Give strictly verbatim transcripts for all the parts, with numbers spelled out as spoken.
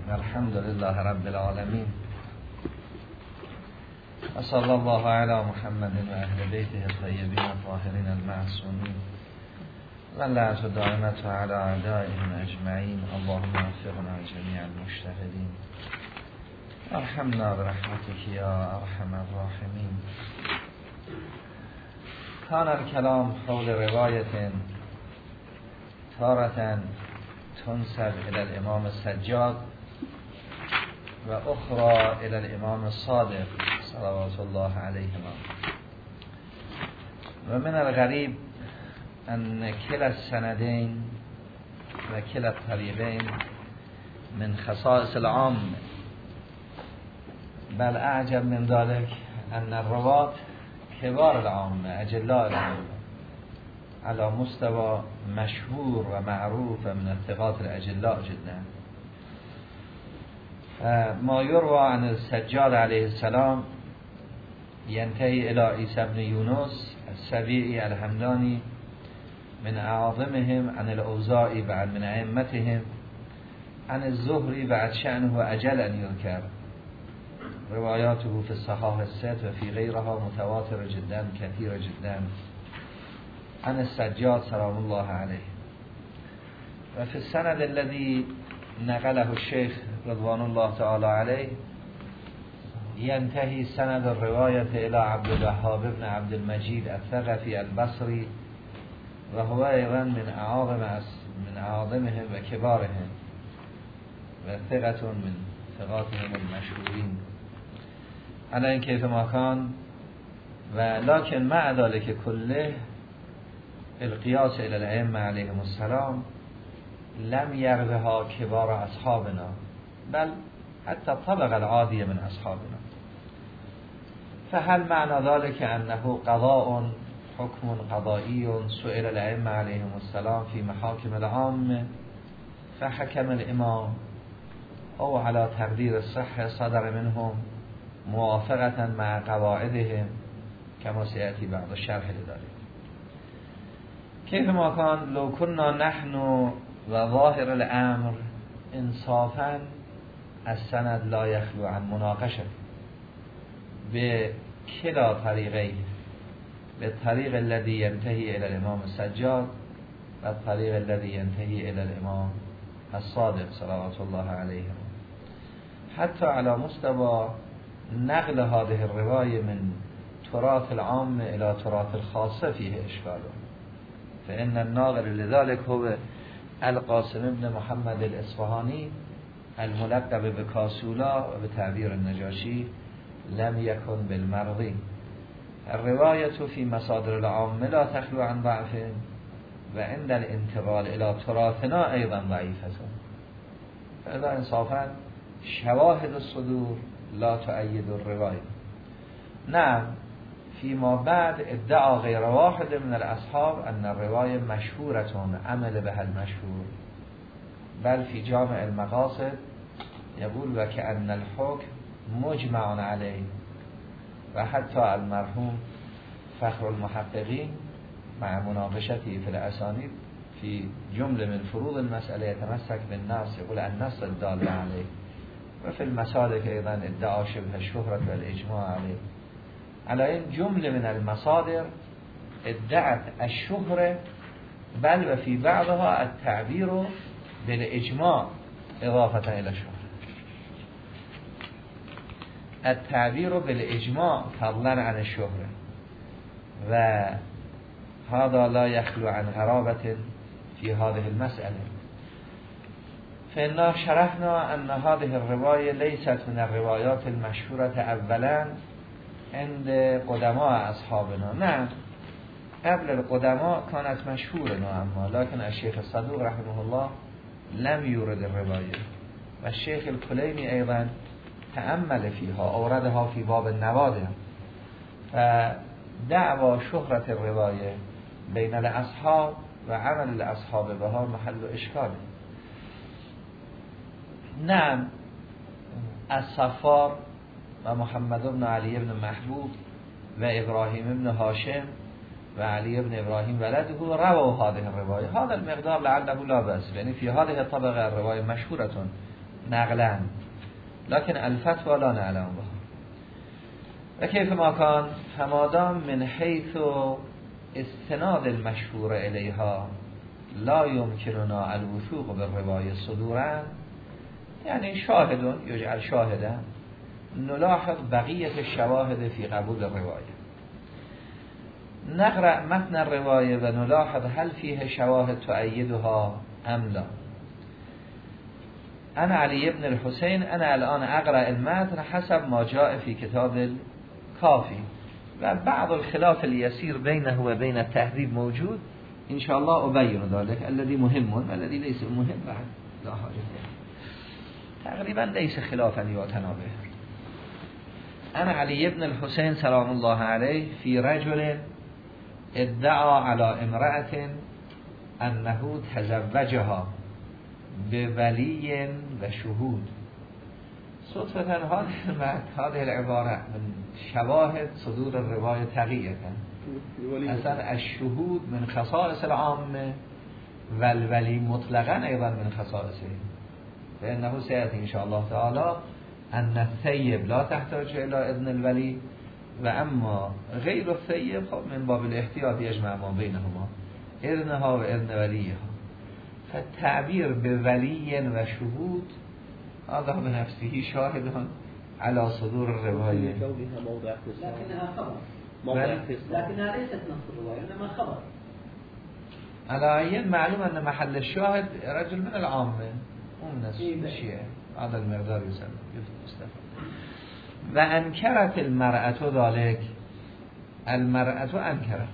الحمد لله رب العالمين وصلى الله على محمد و اهل بیته الطیبین الطاهرین المعصومین واللعنة دائمة على اعدائهم اجمعین. اللهم وفقنا جميع المجتهدین ارحمنا برحمتك یا ارحم الراحمین. كان الكلام حول رواية تارة تنسب إلى الإمام السجاد و اخرى الى الامام الصادق صلوات الله علیهما. و من الغریب ان کلا السندین و کلا الطریقین من خصائص العام، بل اعجب من ذلك ان الروات كبار العام اجلاء العام على مستوى مشهور و معروف من الثقات الاجلاء جدا. ما يروى عن السجاد عليه السلام ينتهي إلى عيسى بن يونس السبيعي الحمداني من أعظمهم، عن الأوزاعي بعد من أئمتهم، عن الزهري بعد شأنه أجل أن يذكر. رواياته في الصحاح الست وفي غيرها متواتر جدا كثيرة جدا عن السجاد سلام الله عليه. وفي السند الذي نقله الشيخ رضوان الله تعالى عليه ينتهي سند الرواية إلى عبد الوهاب بن عبد المجيد الثقفي البصري، وهو أيضا من أعظم من أعظمهم وكبارهم وثقة من ثقاتهم المشهورين على إن كيف ما كان. ولكن مع ذلك كله القياس إلى الأئمة عليهم السلام لم يروها كبار أصحابنا، بل حتى الطبقة العادية من أصحابنا. فهل معنى ذلك أنه قضاء حكم قضائي سئل الأئمة عليهم السلام في محاكم العامة فحكم الإمام أو على تقدير الصحة صدر منهم موافقة مع قواعدهم كما سيأتي بعد الشرح لذلك. كيف ما كان لو كنا نحن وظاهر الأمر انصافا السند لا يخلو عن مناقشه بكلا طريقين، بالطريق الذي ينتهي إلى الإمام السجاد والطريق الذي ينتهي إلى الإمام الصادق صلوات الله عليه، حتى على مستوى نقل هذه الرواية من تراث العام إلى تراث الخاصة فيه إشكال. فإن الناقل لذلك هو القاسم بن محمد الإصفهاني الملقب بكاسولا و بتعبير النجاشي لم يكن بالمرضي. الرواية في مصادر العام لا تخلو عن ضعف، وعند الانتقال إلى تراثنا أيضا ضعيفة. فإذا إنصافا شواهد الصدور لا تؤيد الرواية. نعم فيما بعد ادعى غير واحد من الأصحاب أن الرواية مشهورة عمل بها المشهور، بل في جامع المقاصد يقول وكأن الحكم مجمع عليه. وحتى المرحوم فخر المحققين مع مناقشته في الأسانيد في جملة من فروض المسألة يتمسك بالنص، يقول النص الدال عليه. وفي المسالك أيضا ادعى شبه الشهرة والإجماع عليه. على إن جملة من المصادر ادعت الشهرة، بل وفي بعضها التعبير بالإجماع إضافة إلى الشهرة، التعبير بالإجماع فضلا عن الشهرة. وهذا لا يخلو عن غرابة في هذه المسألة. فإننا شرحنا أن هذه الرواية ليست من الروايات المشهورة أولا عند قدماء أصحابنا. نعم قبل القدماء كانت مشهورة نوعا، لكن الشيخ الصدوق رحمه الله لم يورد الرواية، والشيخ الكليني أيضا تأمل فيها أوردها في باب النوادر. فدعوى شهرة الرواية بين الأصحاب وعمل الأصحاب بها محل إشكال. نعم الصفار و محمد بن علی بن محبوب و ابراهیم بن هاشم و علی بن ابراهیم ولده رووا هذه الرواية. هذا المقدار لعله لا بأس، يعني في هذه الطبقة الرواية مشهورة نقلا لكن الفتوى لا نعلم بها. و کیف ما کان همادام من حیث استناد المشهور الیها لا یمکننا الوثوق بالروایه صدورا، یعنی شاهدون یجعل شاهدا نلاحظ بقیه الشواهد فی قبول الروایه، نقرأ متن الروايه و نلاحظ هل فيه شواهد تؤیدها ام لا. انا علی ابن الحسین انا الان اقرأ المتن حسب ما جاء في کتاب الکافی و بعض الخلاف اليسير بينه و بين التهذيب موجود ان شاء الله ابين ذلك الذي مهم والذي ليس مهم بعد لا حاجه، تقریبا ليس خلافا يتنابه. انا علی ابن الحسین سلام الله علیه في رجل ادعا على امرأة انه تزوجها بولی و شهود. صدفة هذه العبارة من شواهد صدور الرواية تقية، اصلا الشهود من خصائص العامة والولي مطلقا ايضا من خصائصه، فإنه سيأتي ان شاء الله تعالى ان الثيب لا تحتاج الى اذن الولي و اما غیر الثیب خب من باب الاحتیاط یجمع ما بینهما اذنها و اذن ولیها. فالتعبیر به ولی و شهود هذا بنفسه شاهد على صدور الرواية، لكنها خبر لكنها ليست نص الرواية انما خبر. على عين معلوم ان محل الشاهد رجل من العامة ومن الشيعة، هذا المقدار يسمى يستفاد. و انکرت المرأة ذلك، المرأة انکرت.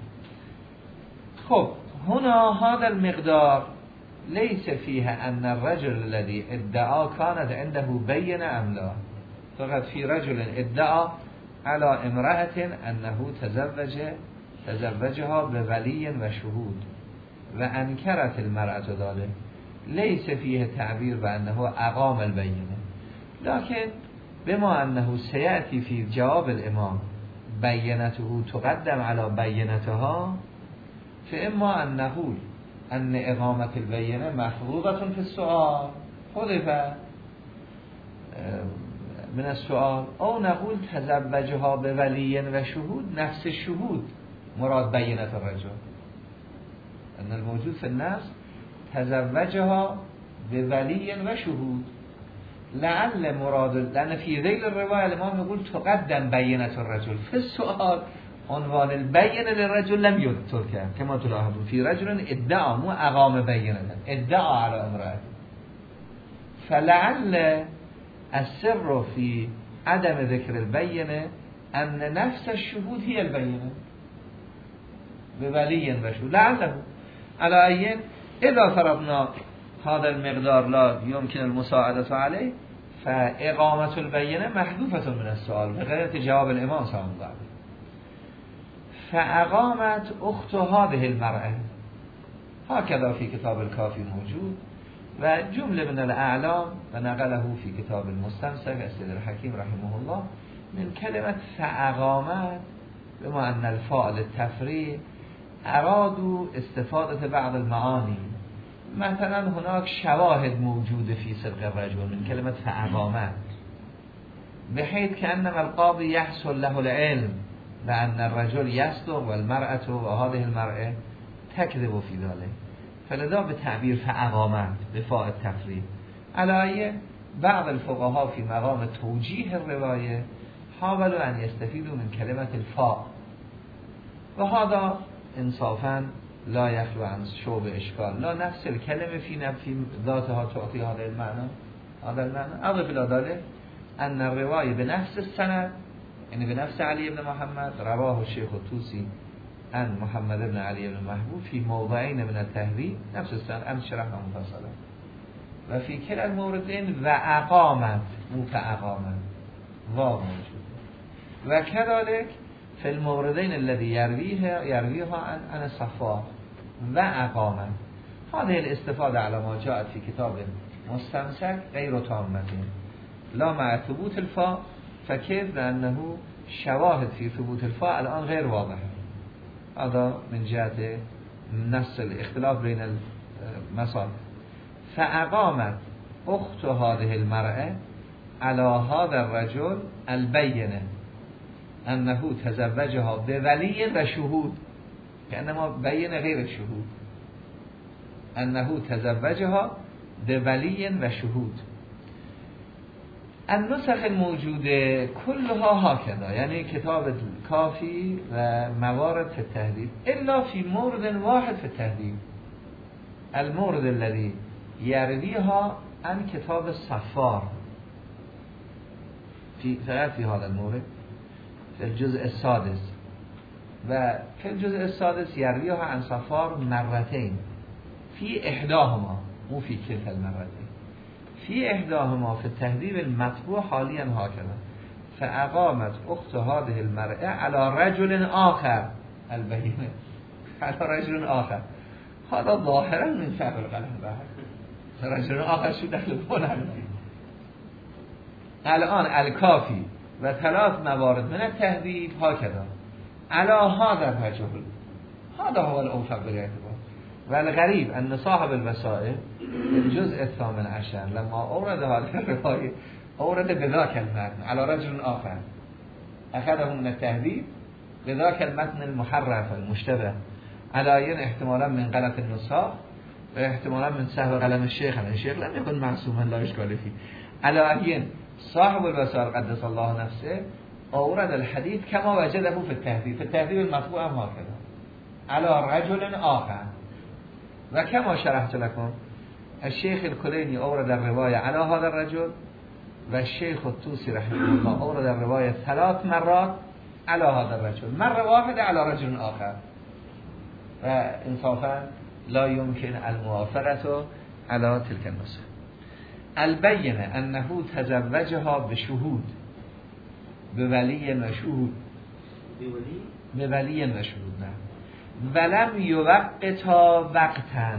خب هنا هذا المقدار ليس فيها ان الرجل الذي ادعى كانت عنده بينة ام لا، فقط في رجل ادعى على امرأة انه تزوج تزوجها بولي وشهود و انکرت المرأة ذلك، ليس فيه تعبير بانه اقام البينة، لكن بما انه سيأتي في جواب الامام بينته تقدم على بينتها، فاما ان نقول ان اقامة البينة مفروضة في السؤال حذف من السؤال، او نقول تزوجها بولي و شهود، نفس الشهود مراد بينة الرجل، ان الموجود في النص تزوجها بولي و شهود، لعل مراد لأن في ذيل الرواية الإمام يقول تقدم بينة الرجل، في السؤال عنوان البينة للرجل لم يذكر كما تلاحظون، في رجل ادعى مو اقام بينة ادعى على امرأة، فلعل السر في عدم ذكر البينة أن نفس الشهود هي البينة بولي وشهود، لعله على أي إذا فرضنا هذا المقدار لا يمكن المساعدة عليه فإقامة البينة محذوفة من السؤال بغير جواب الإمام صلى الله عليه وسلم. فأقامت أخت هذه المرأة، هكذا في كتاب الكافي موجود، و جملة من الأعلام ونقله في كتاب المستمسك السيد الحكيم رحمه الله من كلمة فأقامت، بما أن الفاعل التفريع أرادوا استفادة بعض المعاني، مثلا هناك شواهد موجودة في صدق الرجل من كلمة فأقامت، بحيث كأنما القاضي يحصل له العلم بأن الرجل يصدق والمرأة وهذه المرأة تكذب في ذلك، فلذا بتعبير فأقامت بفاء التفريع. على بعض الفقهاء في مقام توجيه الرواية حاولوا أن يستفيدوا من كلمة الفاء، وهذا انصافا لا يخلو عن شوب اشكال، لا نفس الكلمة في نفي ذاتها تعطي هذا المعنى هذا المعنى. أضف إلى ذلك أن الرواية بنفس السند، يعني بنفس علي بن محمد، رواه الشيخ الطوسي عن محمد بن علي بن محبوب في موضعين من التهذيب نفس السند، أمس شرحنا مفصلا، وفي كلا الموردين وأقامت مو فأقامت واو موجود، وكذلك في الموردين الذي يرويها يرويها عن عن الصفاء وأقامت. هذه الاستفادة على ما جاءت في كتاب مستمسك غير تامة، لا مع ثبوت الفاء، فكيف لأنه شواهد في ثبوت الفاء الآن غير واضحة. هذا من جهة نفس الاختلاف بين المصادر. فأقامت اخت هذه المرأة على هذا الرجل البینه انه تزوجها بولی و شهود، کانما بین غیر شهود، انه تزوجها بولی و شهود. النسخ الموجوده كلها هكذا، یعنی کتاب کافی و موارد فی التهذیب الا فی مورد واحد فی التهذیب، المورد الذي يرويها عن كتاب الصفار في فقط في هذا المورد في الجزء السادس، و في الجزء السادس يرويها عن صفار مرتين في إحداهما مو في كلتا المرتين، في إحداهما في التهذيب المطبوع حاليا هكذا، فأقامت أخت هذه المرأة على رجل آخر البينة على رجل آخر، هذا ظاهرا من فعل القلم بحر رجل آخر شو دخل بونه. الآن الکافی و ثلاث موارد من التهذیب هكذا على هذا الرجل، هذا هو الأوفق بالاعتبار. والغريب أن صاحب الوسائل الجزء الثامن عشر لما أورد هذه الرواية أورد بذاك المتن على رجل آخر، أخذه من التهذيب بذاك المتن المحرف المشتبه، على ين احتمالا من غلط النساخ و احتمالا من سهو قلم الشيخ، الشيخ لم يكن معصوما لا إشكال فيه، على ين صاحب الوسائل قدس الله نفسه أورد الحديث كما وجده في التهذيب، في التهذيب المطبوع هكذا على رجل آخر. وكما شرحت لكم الشيخ الكليني أورد الرواية على هذا الرجل، والشيخ الطوسي رحمه الله أورد الرواية ثلاث مرات على هذا الرجل، مرة واحدة على رجل آخر، وإنصافا لا يمكن الموافقة على تلك النسخة. البينة أنه تزوجها بشهود، بولي وشهود، بولي وشهود، نعم. ولم يوقتا وقتا،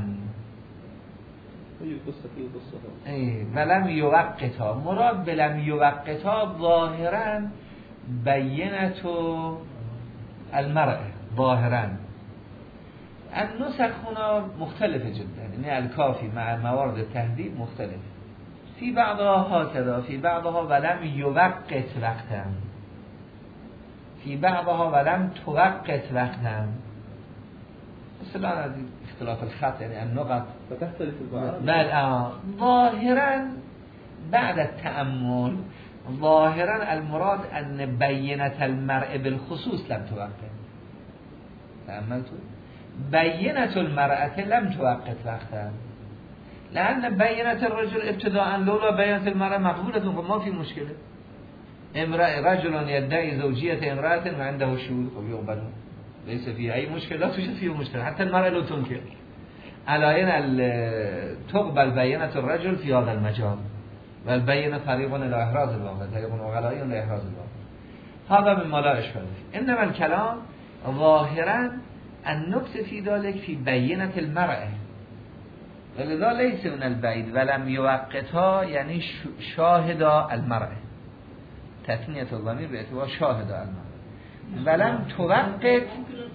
اي ولم يوقتا، مراد بلم يوقتا ظاهرا بينة المرأة ظاهرا. النسخ هنا مختلفة جدا، يعني الكافي مع موارد التهذيب مختلف، في بعضها هكذا، في بعضها ولم يوقت وقتا، في بعضها ولم توقت وقتا. مثلا هذه اختلاف الخط، يعني النقط فتختلف البعض. بل آه ظاهرا بعد التأمل ظاهرا المراد أن بينة المرء بالخصوص لم توقت. تأملتوا؟ بينة المرأة لم توقت وقتا، لأن بينة الرجل ابتداء لولا بينة المرأة مقبولة وما في مشكلة. امرأة رجل يدعي زوجية امرأة وعنده شهود ويقبلون، ليس فيه أي مشكلة، لا توجد فيه مشكلة، حتى المرأة لو تنكر. على أن تقبل بينة الرجل في هذا المجال، والبينة طريق إلى إحراز الواقع، طريق وغلائي إلى إحراز الواقع، هذا مما لا إشكال فيه. إنما الكلام ظاهرا النكتة في ذلك في بينة المرأة، ولذا ليس من البعيد ولم يوقتها يعني شاهد المرأة، تثنية الضمير باعتبار شاهد المرأة، ولم توقت.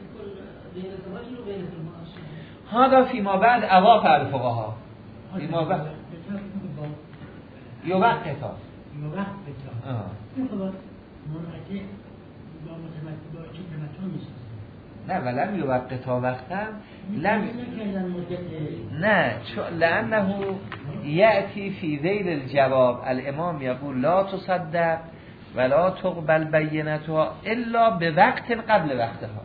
هذا فيما بعد أضاف الفقهاء فيما بعد يوقتها آه. نه ولم يوقتها وقتا لم نه لأنه يأتي في ذيل الجواب الإمام يقول لا تصدق ولا تقبل بينتها إلا بوقت قبل وقتها،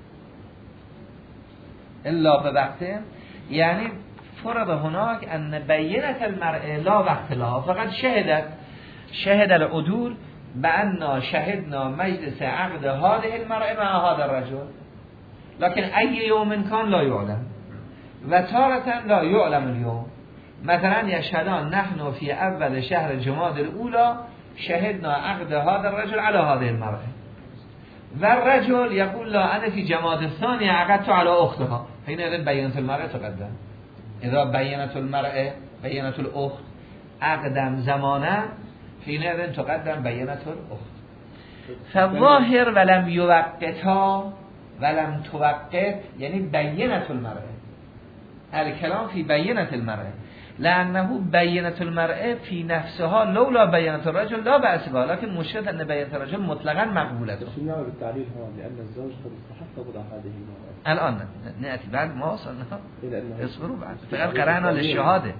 إلا بوقت يعني فرض هناك أن بينة المرأة لا وقت لها، فقط شهدت شهد العدول بأن شهدنا مجلس عقد هذه المرأة مع هذا الرجل، لكن أي يوم كان لا يعلم، وتارة لا يعلم اليوم. مثلا يشهدان نحن في أول شهر جماد الأولى شهدنا عقد هذا الرجل على هذه المرأة، والرجل يقول لا أنا في جماد الثاني عقدت على أختها، حينئذ بينة المرأة تقدم. إذا بينة المرأة بينة الأخت عقدم زمانا حينئذ تقدم بينة الأخت. فالظاهر ولم يوقتها ولم توقت يعني بينة المرأة، الكلام في بينة المرأة، لأنه بینة المرأة في نفسها لولا بینة الرجل لا بأس بها، لكن مشكلة أن بینة الرجل مطلقا مقبولة. شو نعمل بالتعليل هون؟ لأن الزوج قد استحق وضع هذه المرأة. الآن نأتي بعد ما وصلنا، اصبروا بعد فقط قرأنا للشهادة.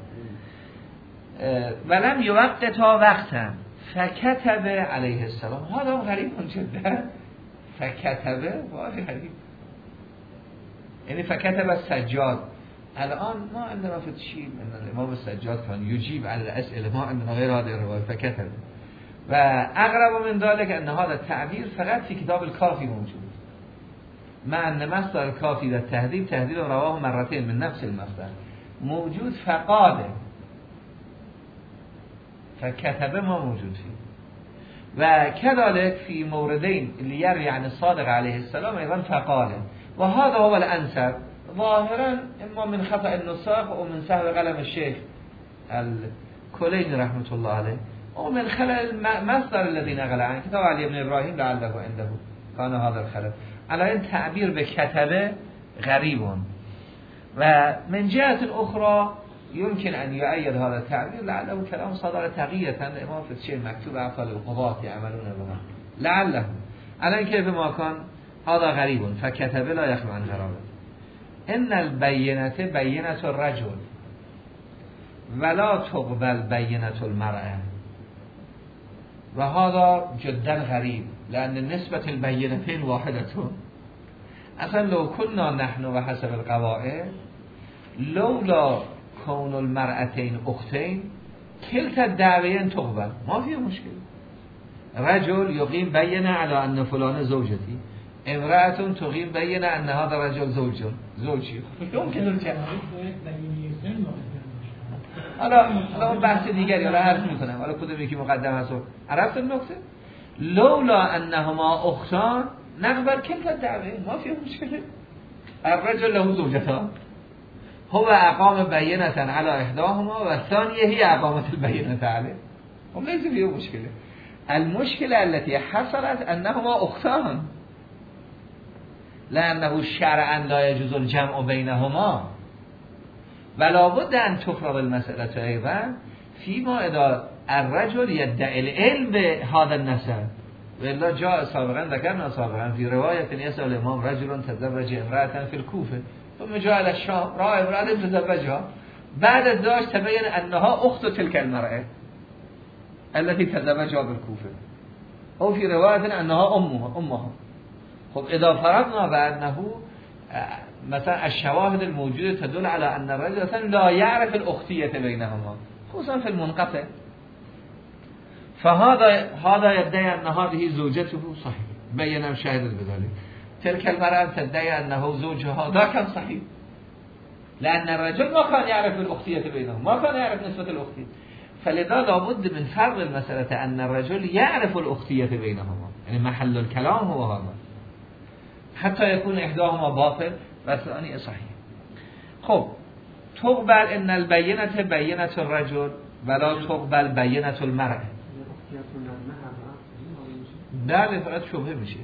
ولم يوقتا وقتا فكتب عليه السلام. هذا غريب جدا. فكتب غريب، یعنی فكتب السجاد. الان ما عندنا في الشيء ان الامام السجاد كان يجيب على الاسئله، ما عندنا غير هذه الروايه فكتب. و اقرب من ذلك ان هذا التعبير فقط في كتاب الكافي موجود، مع ان مصدر الكافي در تهذیب تهذیب رواه مرتين من نفس المصدر موجود. فقاده فكتب ما موجود فيه. و كذلك في موردين اللي يروي عن الصادق عليه السلام ايضا فقاله، وهذا هو الانسب ظاهرا اما من خطأ النساخ او من سهو قلم الشيخ الكليني رحمة الله عليه او من خلل المصدر الذي نقل عن كتاب علي بن ابراهيم لعله عنده كان هذا الخلل. على این تعبیر به کتبه غریب. و من جهة اخرى يمكن ان يؤيد هذا التعبير لعله كلام صدر تقية الامام في الشيء مكتوب افضل القضاة يعملون بها لعله. على كيف ما كان هذا غريب فكتب لا يخلو عن غرابه. ان البینه بینه الرجل ولا تقبل بینه المرأة. و هذا جدا غريب لأن نسبة البينتين واحدة. اصلا لو كنا نحن وحسب القواعد لولا كون المرأتين اختين كلتا الدعوين تقبل ما فيه مشكلة. رجل يقيم بينة على أن فلان زوجتي، امرأة تقيم بينة أن هذا رجل زوج زوجي. يمكن الجمع. حالا حالا اون بحث دیگری حالا عرض میکنم، حالا کدومی که مقدم هست. عرفت النکته؟ لولا انهما اختان نقبل كلتا الدعوين ما فيه مشكلة. الرجل له زوجتان هو اقام بينة على احداهما والثانية هي اقامت البينة عليه، وليس فيه مشكلة. المشكلة التي حصلت انهما اختان لانه شرعا لا يجوز الجمع بينهما ولا بد ان تفرض المسألة ايضا فيما اذا الرجل يدعي العلم بهذا النسب. والا جاء سابقا ذكرنا سابقا في رواية يسأل الامام رجل تزوج امرأة في الكوفة ثم جاء الى الشام رأى امرأة تزوجها، بعد ازدواج تبين انها اخت تلك المرأة التي تزوجها بالكوفة، او في رواية انها امها امها. خب اذا فرضنا بانه مثلا الشواهد الموجودة تدل على ان الرجل لا يعرف الاختية بينهما خصوصا في المنقطع، فهذا هذا يدعي ان هذه زوجته صحيح بينا شاهد بذلك. تلك المرأة تدعي انه زوجها ذا كان صحيح لان الرجل ما كان يعرف الاختية بينهم، ما كان يعرف نسبة الاختية. فلذا لابد من فرض المسألة ان الرجل يعرف الاختية بينهما، يعني محل الكلام هو هذا حتى يكون احداهما باطل والثاني صحيح. خب تقبل ان البينة بينة الرجل ولا تقبل بينة المرأة. بله فقط شبهه میشه.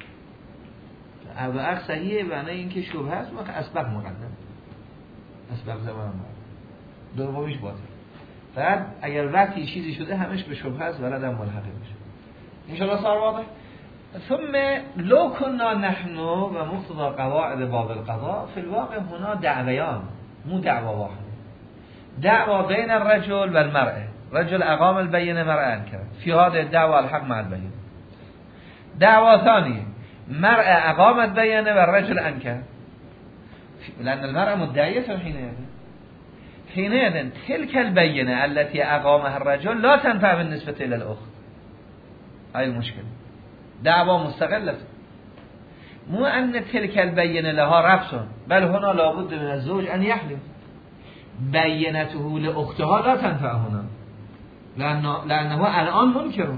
اول صحیحه معنی اینکه شبهه است وقت اسبق مقدم اسبق زمان دومیش باطل. فقط اگر وقتی چیزی شده همش به شبهه است ولد هم ملحقه میشه. ان شاء الله صار واضح. ثم لو كنا نحن و مقتضى قواعد باب القضاء في الواقع هنا دعویان مو دعوه واحده. دعوه بين الرجل والمرأة. رجل اقام البينة مرأة انكر في هذه الدعوة الحق مع البينة. دعوة ثانية مرأة اقامت بينة والرجل انكر لان المرأة مدعية حينئذ حينئذ تلك البينة التي اقامها الرجل لا تنفع بالنسبة الى الاخت. هاي المشكلة. دعوة مستقلة مو ان تلك البينة لها رفض بل هنا لابد من الزوج ان يحلف. بينته لاختها لا تنفع هنا لانه لانه الان منكر.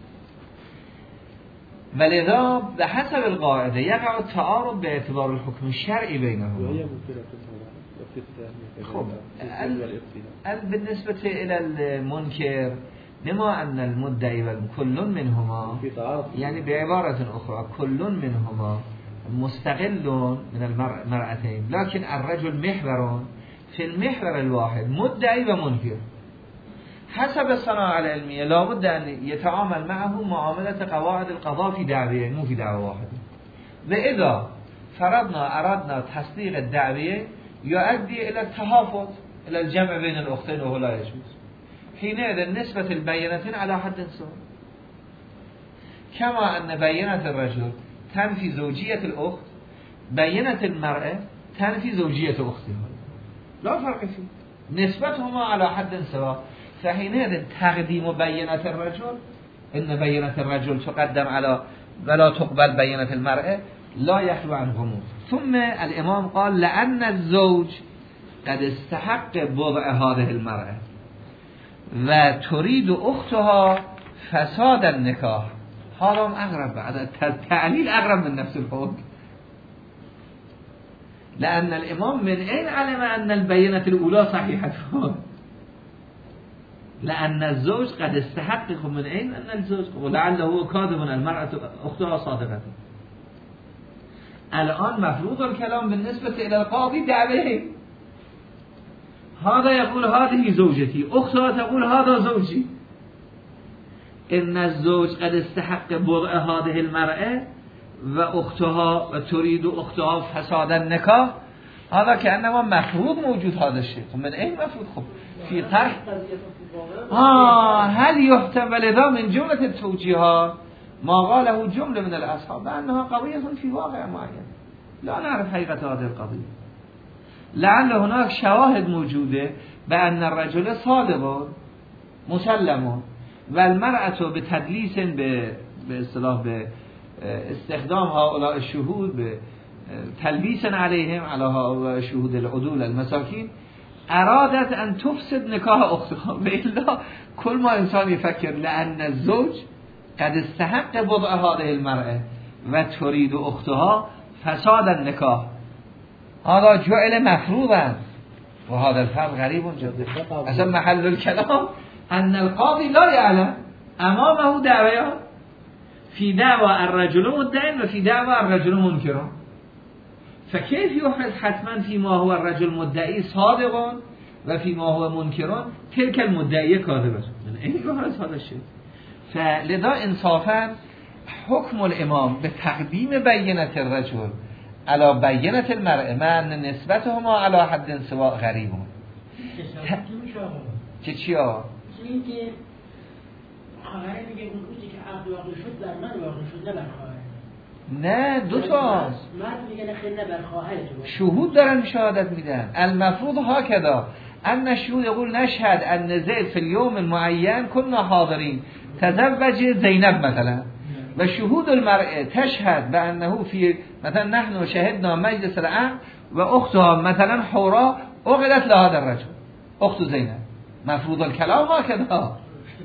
ولذا بحسب القاعدة يقع التعارض باعتبار الحكم الشرعي بينهما. خب بالنسبة إلى المنكر نما أن المدعي كل منهما يعني بعبارة أخرى كل منهما مستقل من المرأتين لكن الرجل محور فی المحور الواحد مدعی و منکر حسب الصناعه العلمیه لابد ان يتعامل معه معامله قواعد القضاء في دعویه مو في دعوه واحده و اذا فرضنا اردنا تصدیق الدعویه يؤدي الى التحافظ الى الجمع بين الاختين وهو لا يجوز حينئذ نسبة البينتين على حد سواء كما أن بينة الرجل تنفي زوجية الأخت بينة المرأة تنفي زوجية أختها لا فرق فيه نسبتهما على حد سواء فحينئذ تقديم بينة الرجل إن بينة الرجل تقدم على ولا تقبل بينة المرأة لا يخلو عن غموض. ثم الإمام قال لأن الزوج قد استحق بضع هذه المرأة و تريد اختها فساد النکاح هذا هم اقرب بعد التعلیل اقرب من نفس الحكم لأن الإمام من أين علم أن البينة الأولى صحيحة لأن الزوج قد استحقق من أين أن الزوج ولعله كاذب المرأة أختها صادقة الآن مفروض الكلام بالنسبة إلى القاضي دعوه هذا يقول هذه زوجتي أختها تقول هذا زوجي إن الزوج قد استحق بضع هذه المرأة وأختها وتريد أختها فساد النكاح هذا كأنما مفروض موجود هذا الشيء من أين مفروض خب في طرح آه هل يحتمل ذا من جملة التوجيهات ما قاله جملة من الأصحاب أنها قضية في واقع معين لا نعرف حقيقة هذه القضية لعل هناك شواهد موجودة بأن الرجل صادق مسلم والمرأة بتدليس باصطلاح باستخدام هؤلاء الشهود بتلبيس عليهم على هؤلاء الشهود العدول المساكين أرادت أن تفسد نكاح أختها وإلا كل ما إنسان يفكر لأن الزوج قد استحق بضع هذه المرأة وتريد أختها فساد النكاح هذا جعل مفروضا وهذا الفرق غريب جدا اصلا محل الكلام ان القاضي لا يعلم امامه دعوى في دعوى الرجل مدعي وفي دعوى الرجل منكر فكيف يحرز حتما فيما هو الرجل مدعي صادق وفيما هو منكر تلك المدعية كاذبة من اين يحرز هذا الشيء فلذا انصافا حكم الامام بتقديم بينة الرجل على بينة المرأة مع أن نسبتهما على حد سواء غريب چه چی ها؟ این که خواهره میگه اون روزی که عقد واقع شد بر من واقع شد نه بر خواهره نه دو تاست مرد میگه نه خیلی نه بر خواهره شهود دارن شهادت میدن المفروض هكذا ان الشهود يقول نشهد ان زيد في اليوم المعين كنا حاضرين تزوج زينب مثلا و شهود المرأة تشهد بأنه في مثلا نحن شهدنا مجلس العقد و اختها مثلا حورا عقدت لهذا الرجل اخت زينب مفروض الكلام هكذا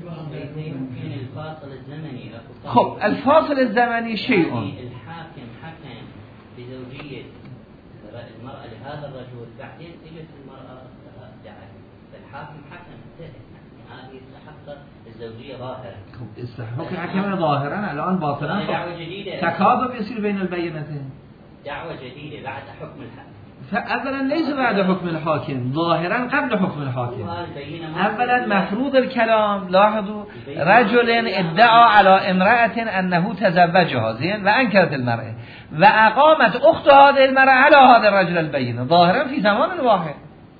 خب الفاصل الزمني شيء الحاكم حكم بزوجية المرأة لهذا الرجل بعدين اجت المرأة دعت الحاكم حكم هذه استحقت الزوجية ظاهرا استحقاق حكم ظاهرا الآن باطنا تكاذب يصير بين البينتين دعوة جديدة بعد حكم الحاكم فأولا ليس بعد حكم الحاكم ظاهرا قبل حكم الحاكم اولا مفروض الكلام لاحظوا رجل ادعى على امرأة أنه تزوجها زين وأنكرت المرأة وأقامت أخت هذه المرأة على هذا الرجل البينة ظاهرا في زمان واحد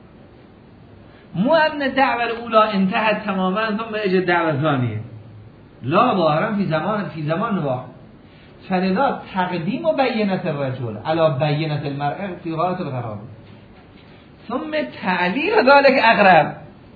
مو أن الدعوة الأولى انتهت تماما ثم اجت الدعوة الثانية لا ظاهرا في زمان في زمان واحد فلذا تقديم بينة الرجل على بينة المرأة في غاية الغرابة ثم تعليل ذلك أغرب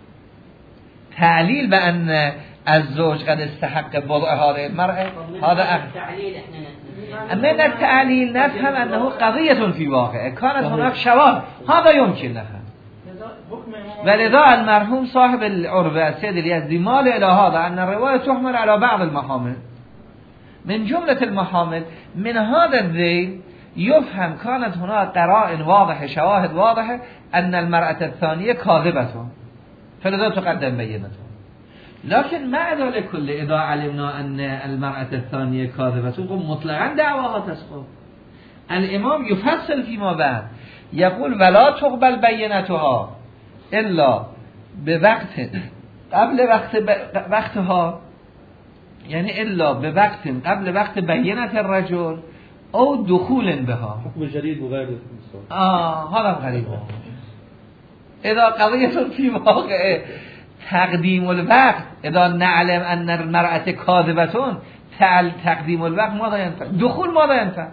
تعليل بأن الزوج قد استحق بضع هذه المرأة هذا أغرب من التعليل نفهم أنه قضية في واقع كانت هناك شواهد هذا يمكن نفهم ولذا المرحوم صاحب العربة سيد اليزدي مال إلى هذا أن الرواية تحمل على بعض المحامل من جملة المحامل من هذا الذيل يفهم كانت هناك قرائن واضحة شواهد واضحة أن المرأة الثانية كاذبة فلذا تقدم بينته لكن مع ذلك كله إذا علمنا أن المرأة الثانية كاذبة مطلقا دعواها تسقط الإمام يفصل فيما بعد يقول ولا تقبل بينتها الا به وقت قبل وقت وقتها، یعنی الا به وقت قبل وقت بینت الرجل او دخول بها. حكم جديد وغير آه حالا غریبه. اذا قضیه فی واقع تقدیم الوقت اذا نعلم ان المرأة کاذبتون تقدیم الوقت ماذا ينفع؟ دخول ماذا ينفع؟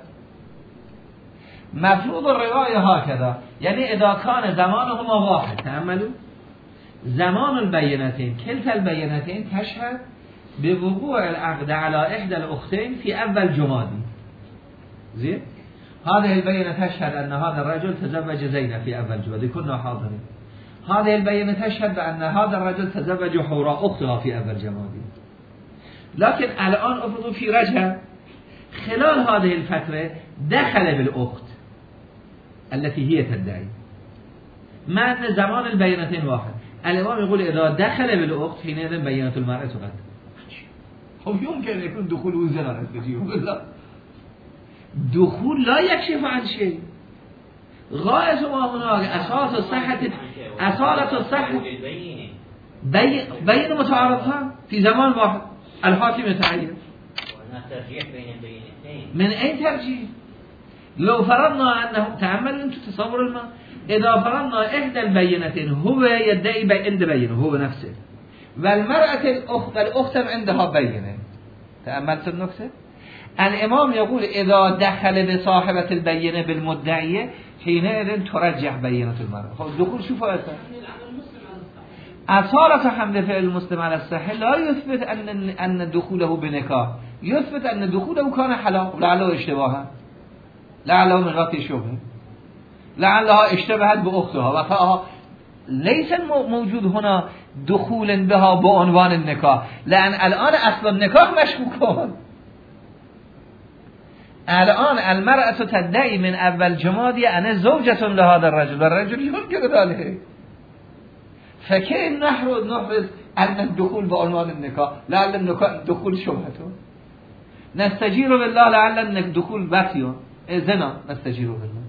مفروض الروایه هكذا، یعنی اذا کان زمانهما واحد. تأملوا زمان البینتین کلتا البینتین تشهد بوقوع العقد على احدى الاختين في اول جمادی. زين هذه البينة تشهد ان هذا الرجل تزوج زينب في اول جمادی كنا حاضرين. هذه البينة تشهد بان هذا الرجل تزوج حوراء اختها في اول جمادی. لكن الان افرضوا في رجب خلال هذه الفترة دخل بالاخت التي هي تدعي مع ان زمان البينتين واحد. الامام يقول اذا دخل بالاخت حينئذ بينة المرأة تقدم. خب يمكن يكون دخول وزنا لا دخول لا يكشف عن شيء. غاية ما هناك اساس الصحة اصالة الصحة بين بين متعارضان في زمان واحد. الحاكم يتعين من اين ترجيح؟ لو فرضنا انه تأملوا انتم تصوروا الماء اذا فرضنا احدى البينتين هو يدعي بي... عند بينه هو نفسه والمرأة الاخت الاخت عندها بينه. تأملت النكتة؟ الامام يقول اذا دخل بصاحبة البينة بالمدعية حينئذ ترجح بينة المرأة. خب دخول شو فائدته؟ اصالة حمل فعل المسلم على الصحة لا يثبت ان ان دخوله بنكاح، يثبت ان دخوله كان حلال لعله اشتباها، لعله من غطي شبهه، لعلها اشتبهت باختها وفاها. ليس موجود هنا دخول بها بعنوان النكاح، لان الان اصل النكاح مشکوکون. الان المرأة تدعي من اول جمادی انا زوجة لهذا الرجل والرجل ينكر ذلك. فكيف نحرز نحرز ان الدخول بعنوان النكاح لعل الدخول شبهته. نستجير بالله لعل الدخول بغي زنا. نستجير بالله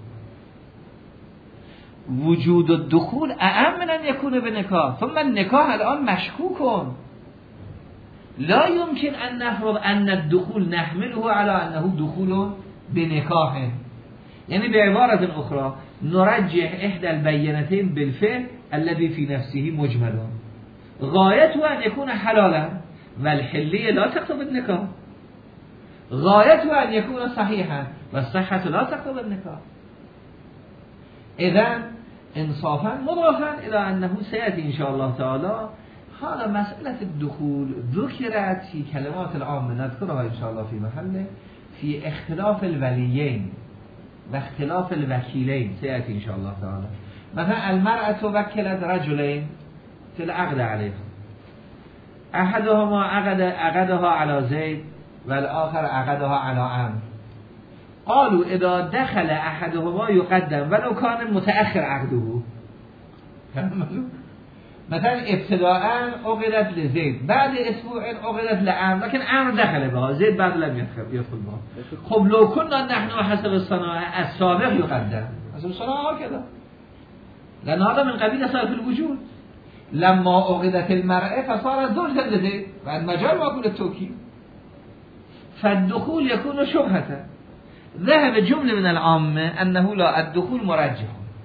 وجود الدخول اعم من ان يكون بنكاح. ثم النكاح الان مشكوك، لا يمكن ان نفرض ان الدخول نحمله على انه دخول بنكاح. يعني بعبارة اخرى نرجح احدى البينتين بالفعل الذي في نفسه مجمل غايته ان يكون حلالا والحلية لا تقتضي النكاح، غايته ان يكون صحيحا والصحة لا تقتضي النكاح. اذا انصافا مضافا الى انه سيأتي ان شاء الله تعالى هذا مسألة الدخول ذكرت في كلمات العامة نذكرها ان شاء الله في محله في اختلاف الوليين واختلاف الوكيلين سيأتي ان شاء الله تعالى. مثلا المرأة وكلت رجلين في العقد عليها، احدهما عقد عقدها على زيد والآخر عقدها على عمرو. قالوا اذا دخل احدهما يقدم ولو كان متأخر عقده. مثلا ابتداء عقدت لزيد بعد اسبوع عقدت لعمرو لكن عمرو دخل بها زيد بعد لم يدخل يدخل بها. خب لو كنا نحن حسب الصناعة السابق يقدم حسب الصناعة كذا، لأن هذا من قبيل صرف الوجود. لما عقدت المرأة فصارت زوجة لزيد بعد مجال معقول التوكيد، فالدخول يكون شبهة. ذهب جملة من العامة أنه لا الدخول مرجح،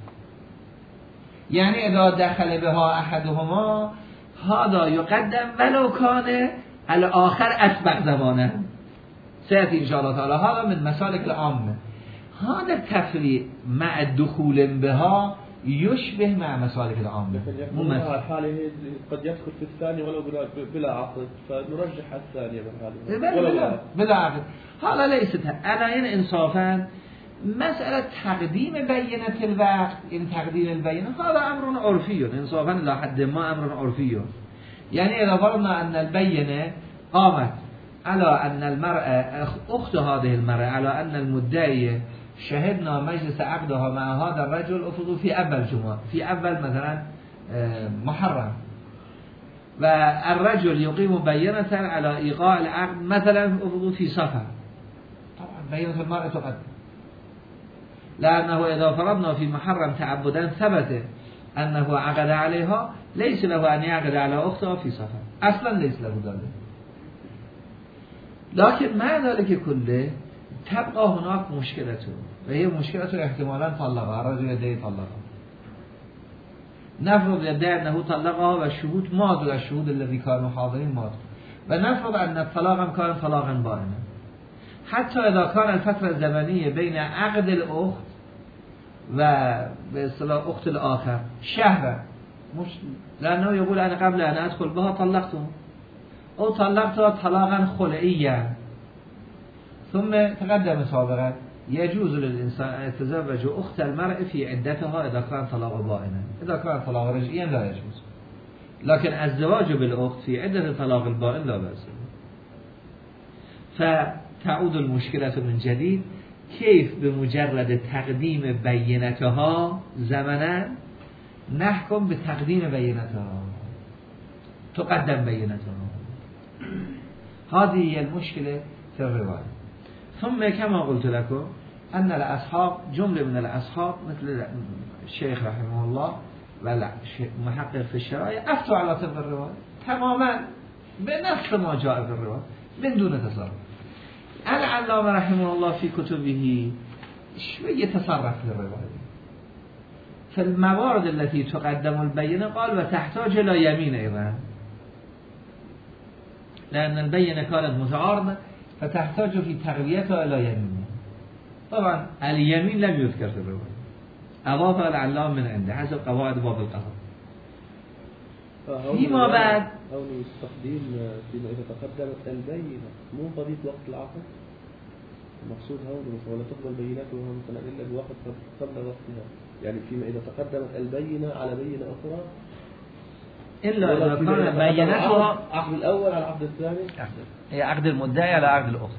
يعني إذا دخل بها أحدهما هذا يقدم ولو كان الآخر أسبق زمانه. سيأتي إن شاء الله تعالى هذا من مسالك العامة. هذا التفريق مع الدخول بها يشبه مع مسالك العامة. الحالة قد يدخل في الثاني ولو بلا عقد فنرجح الثانية بالحالة بلا, بلا عقد. هذا ليست أنا إنصافا مسألة تقديم بينة الوقت، يعني تقديم البينة هذا أمر عرفي إنصافا لا حد ما أمر عرفي. يعني إذا فرضنا أن البينة قامت على أن المرأة أخت هذه المرأة على أن المدعية شهدنا مجلس عقدها مع هذا الرجل أفرضوا في أول جمعة في أول مثلا محرم، والرجل يقيم بينة على إيقاع العقد مثلا أفرضوا في صفر، طبعا بينة المرأة تقدم، لأنه إذا فرضنا في محرم تعبدا ثبت انه عقد عليها ليس له ان يعقد على اختها في سفر، اصلا ليس له ذلك. لكن مع ذلك كله تبقى هناك مشكلته، وهي مشكلة احتمالا طلقها الرجل يدعي طلقها، نفرض يدعي انه طلقها والشهود ماتوا، الشهود الذي كانوا حاضرين ماتوا، ونفرض ان الطلاق كان طلاقا بائنا، حتى اذا كان الفترة الزمنية بين عقد الاخت و به اصطلاح اخت الاخر شهر، مش لانه يقول انا قبل ان ادخل بها طلقته او طلقتها طلاقا خلعيا، ثم تقدم سابقا يجوز للإنسان أن يتزوج أخت المرء في عدتها إذا كان طلاق بائنا، إذا كان طلاق رجعيا لا يجوز، لكن الزواج بالأخت في عدة طلاق البائن لا بأس. فتعود المشكلة من جديد، كيف بمجرد تقديم بينتها زمنا نحكم بتقديم بينتها، تقدم بينتها. هذه هي المشكلة في الرواية. ثم كما قلت لكم أن الأصحاب جملة من الأصحاب مثل الشيخ رحمه الله والمحقق في الشرائع أفتوا على طبق الرواية تماما بنفس ما جاء في الرواية من دون تصرف. العلامة رحمه الله في كتبه شوية تصرف في الرواية، في الموارد التي تقدم البينة قال وتحتاج إلى يمين أيضا، لأن البينة كانت متعارضة فتحتاج في تقويتها إلى يمين. طبعا اليمين لم يذكر في الرواية، أضاف العلام من عنده حسب قواعد باب القضاء. فيما بعد هون التقديم فيما إذا تقدمت البينة مو قضية وقت العقد، المقصود هون ولا تقبل بيناتها مثلا إلا بوقت قبل وقتها، يعني فيما إذا تقدمت البينة على بينة أخرى إلا إذا كان بينتها عقد الأول على العقد الثاني، هي عقد المدعي على عقد الأخت،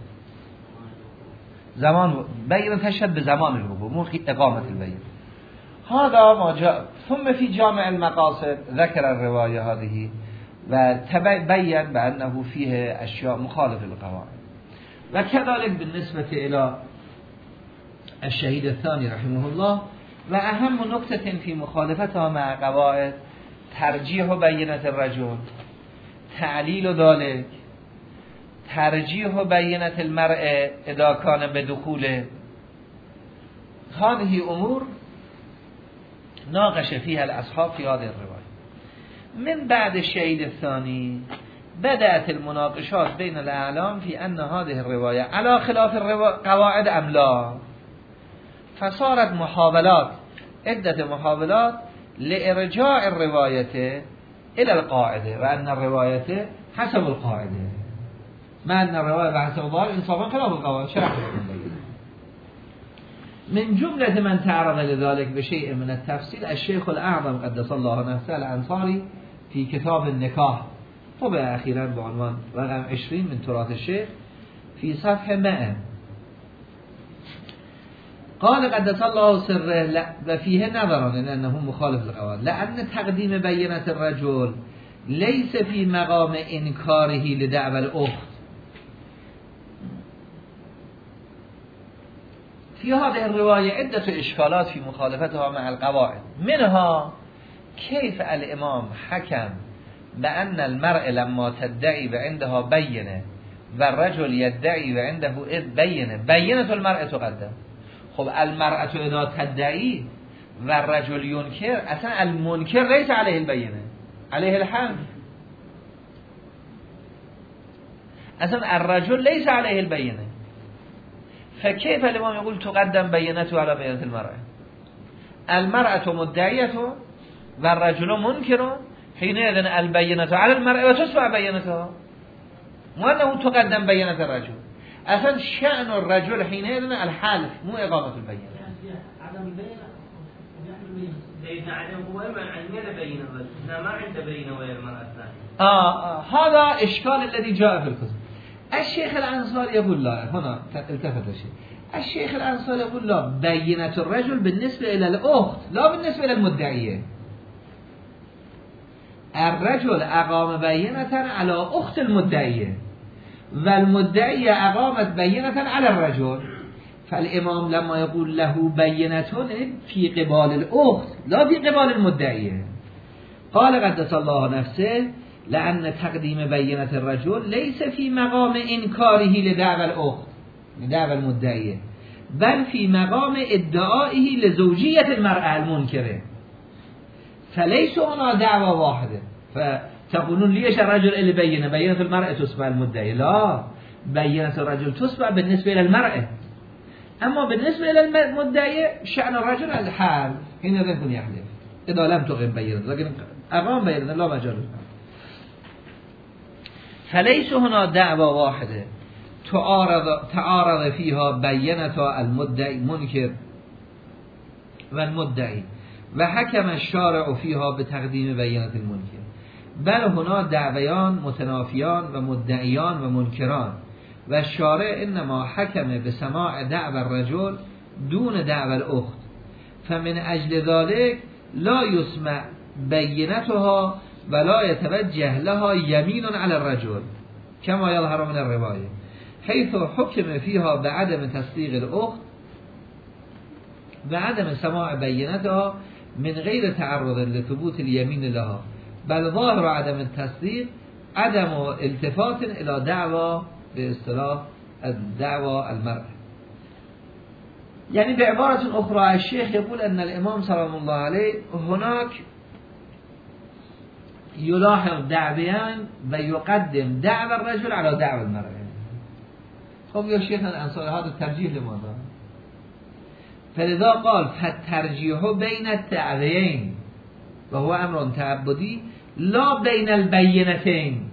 زمان بينة تشهد بزمان الوقوع مو إقامة البينة. هذا ما جاء. ثم في جامع المقاصد ذكر الرواية هذه وتبين بأنه فيه أشياء مخالفة للقواعد. وكذلك بالنسبة إلى الشهيد الثاني رحمه الله، وأهم نقطة في مخالفتها مع قواعد ترجيح بينة الرجل، تعليل ذلك، ترجيح بينة المرء إذا كان بدخوله. هذه أمور ناقش فيها الأصحاب في هذه الرواية. من بعد الشهيد الثاني بدأت المناقشات بين الأعلام في أن هذه الرواية على خلاف القواعد أم لا، فصارت محاولات عدة محاولات لإرجاع الرواية إلى القاعدة، وأن الرواية حسب القاعدة، ما أن الرواية بحسب الظاهر إنصافا خلاف القواعد. شرح من جملة من تعرض لذلك بشيء من التفصيل الشيخ الأعظم قدس الله نفسه الأنصاري في كتاب النكاح، طبع أخيرا بعنوان رقم عشرين من تراث الشيخ في صفحة مئة، قال قدس الله سره وفيه نظرا لأنه مخالف للقواعد، لأن تقديم بينة الرجل ليس في مقام إنكاره لدعوى الأخت. في هذه الرواية عدة إشكالات في مخالفتها مع القواعد، منها كيف الإمام حكم بأن المرء لما تدعي وعندها بينة والرجل يدعي وعنده بينة، بينة المرء تقدم. خب المرأة إذا تدعي والرجل ينكر، أصلا المنكر ليس عليه البينة، عليه الحمل. أصلا الرجل ليس عليه البينة، فكيف الإمام يقول تقدم بينته على بينة المرأة؟ المرأة مدعية والرجل منكر، حينئذ البينة على المرأة وتسمع بينتها، وأنه تقدم بينة الرجل. أصلا شأن الرجل حينئذ الحالف مو إقامة البينة. عدم البينة سيدنا علي هو عن ماذا بين الرجل؟ ما عنده بينة ويا المرأة الثانية. آه, آه هذا إشكال الذي جاء في الكتب. الشيخ الأنصاري يقول لا، هنا التفت الشيء، الشيخ الأنصاري يقول لا، بينة الرجل بالنسبة إلى الأخت لا بالنسبة إلى المدعية. الرجل أقام بينة على أخت المدعية، والمدعية أقامت بينة على الرجل. فالامام لما يقول له بینتون فی قبال الاخت لا فی قبال المدعیه. قال قدس الله نفسه لأن تقدیم بینت الرجل لیس فی مقام انکاره لدعوى الاخت لدعوى المدعیه بل فی مقام ادعائه لزوجیت المرأة المنکره فلیس هنا دعوى واحده فتقولون ليش الرجل اللي بينه بينة المرأة تسمع المدعي لا بينة الرجل تسمع بالنسبة إلى المرأة أما بالنسبة إلى المدعي شأن الرجل الحال هنا ذنكم يحلف إذا لم تقم بينة لكن أقام بينة لا مجال فليس هنا دعوى واحدة تعارض, تعارض فيها بينة المدعي منكر والمدعي وحكم الشارع فيها بتقديم بينة المنكر بل هنا دعویان متنافیان و مدعیان و منکران و شارع انما حکم به سماع دعوی الرجل دون دعوی الاخت فمن اجل ذلك لا يسمع بینتها ولا يتوجه لها يمين على الرجل كما يظهر من الرواية حيث حكم فيها بعدم تصديق الاخت بعدم سماع بینتها من غير تعرض لثبوت اليمين لها بل ظاهر عدم التصديق عدم التفات الى دعوى به اصطلاح دعوى المرأة. يعني بعبارة أخرى الشيخ يقول أن الإمام سلام الله عليه هناك يلاحظ دعويان ويقدم دعوى الرجل على دعوى المرأة. خب يا شيخ الأنصاري هذا الترجيح لماذا؟ فلذا قال فالترجيح بين الدعويين وهو أمر تعبدي لا بين البينتين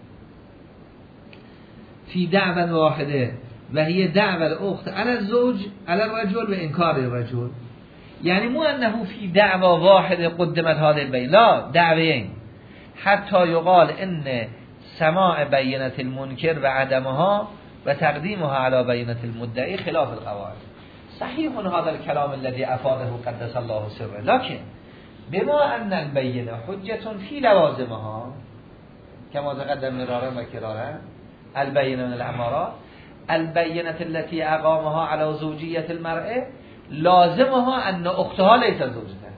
في دعوة واحدة وهي دعوة الأخت على الزوج على الرجل وإنكار الرجل. يعني مو أنه في دعوة واحدة قدمت هذه البين لا دعوين حتى يقال إن سماع بينة المنكر وعدمها وتقديمها على بينة المدعي خلاف القواعد. صحيح هذا الكلام الذي أفاده قدس الله سره لكن بما أن البينة حجة في لوازمها كما تقدم مرارا وكرارا البينة من الأمارات البينة التي أقامها على زوجية المرأة لازمها أن أختها ليست زوجته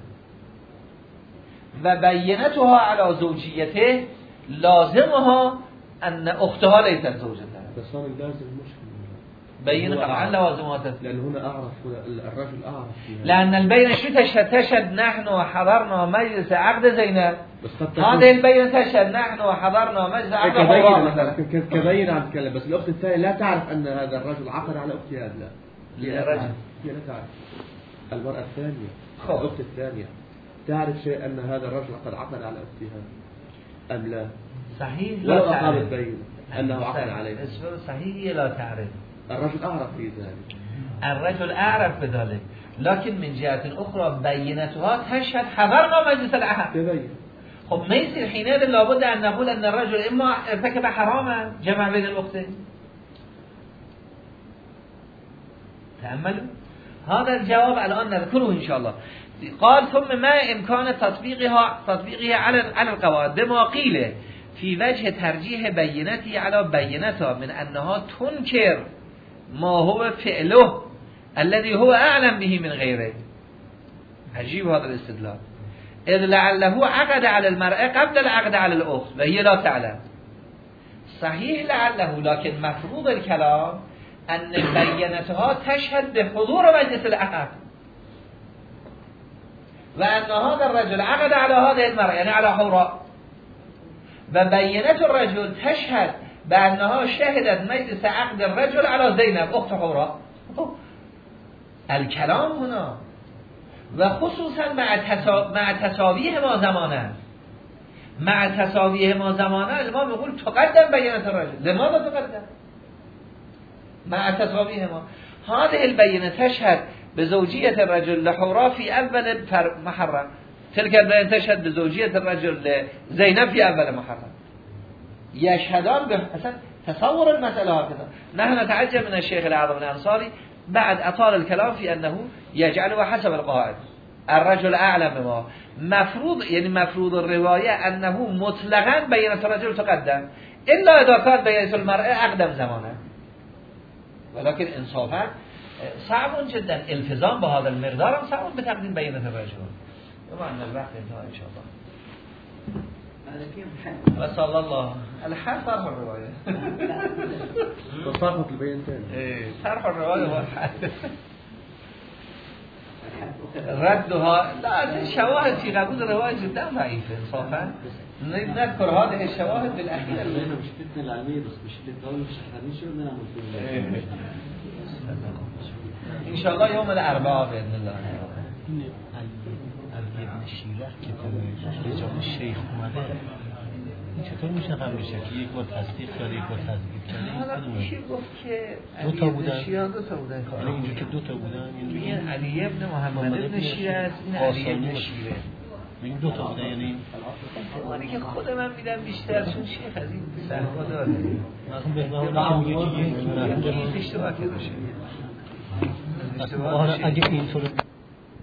وبينتها على زوجيته لازمها أن أختها ليست زوجته. بس هذا اللازم مشكلة بينة طبعا لوازمها لأن هنا أعرف الرجل أعرف فيها. لأن البينة شو تشهد تشهد نحن حضرنا مجلس عقد زينب هذه البينة تشهد نحن حضرنا مجلس عقد كبينة كبينة عم تتكلم بس الأخت الثانية لا تعرف أن هذا الرجل عقد على أختها لا هي لا تعرف هي لا تعرف المرأة الثانية الأخت الثانية تعرف شيء أن هذا الرجل قد عقد على أختها أم لا صحيح لا تعرف بينة أنه عقد عليها صحيح لا تعرف الرجل أعرف في ذلك الرجل أعرف بذلك لكن من جهة أخرى بينتها تشهد حضرنا مجلس العهد تبين. خب ما يصير حينئذ لابد أن نقول أن الرجل إما ارتكب حراما جمع بين الأختين. تأملوا هذا الجواب الآن نذكره إن شاء الله. قال ثم ما إمكان تطبيقها تطبيقها على على القواعد بما قيل في وجه ترجيح بينته على بينتها من أنها تنكر ما هو فعله الذي هو أعلم به من غيره. عجيب هذا الاستدلال. إذ لعله عقد على المرأة قبل العقد على الأخت وهي لا تعلم. صحيح لعله لكن مفروض الكلام أن بينتها تشهد بحضور مجلس العقد وأن هذا الرجل عقد على هذه المرأة يعني على حوراء وبينة الرجل تشهد بأنها شهدت مجلس عقد الرجل على زينب أخت حوراء. الكلام هنا وخصوصا مع مع تساويه ما زمانه مع تساويه ما زمانه الإمام يقول تقدم بينة الرجل. لماذا تقدم؟ مع تساويه ما هذه البينة تشهد بزوجية الرجل لحوراء في أول محرم تلك البينة تشهد بزوجية الرجل لزينب في أول محرم. يشهدان به مثلا تصور المسألة هكذا. نحن نتعجب من الشيخ الأعظم الأنصاري بعد أطال الكلام في أنه يجعله حسب القواعد الرجل أعلم ما مفروض يعني مفروض الرواية أنه مطلقا بينة الرجل تقدم إلا إذا كان بينة المرأة أقدم زمانه. ولكن إنصافا صعب جدا التزام به هذا المقدار هم صعب بتقديم بينة الرجل. طبعا الوقت انتهى ان شاء الله. وصلى الله الحال طرح الرواية تساقط البينتين. ايه طرح الرواية هو الحال. ردها لا الشواهد في قبول الرواية جدا ضعيفة انصافا. نذكر هذه الشواهد بالأخير. انا مش فتنة العلمية بس مش اللي تقول مش حرامين شو بدنا نعمل فيه. ان شاء الله يوم الاربعاء باذن الله. علی ابن شیرح که تو رجال شیخ اومده چطور میشه هم بشه که یک بار تصدیق کرده یک بار تضعیف کرده؟ حالا میشه گفت که دو تا بودن شیعه دو تا بودن کار. یعنی اینجوری که دو تا بودن این علی ابن محمد ابن شیره است، این علی ابن شیره. میگیم دو تا بودن یعنی اونی که خود من میدم بیشتر چون شیخ از این سرها داره. مثلا به که میگه که یک اشتباه کرده اگه اینطور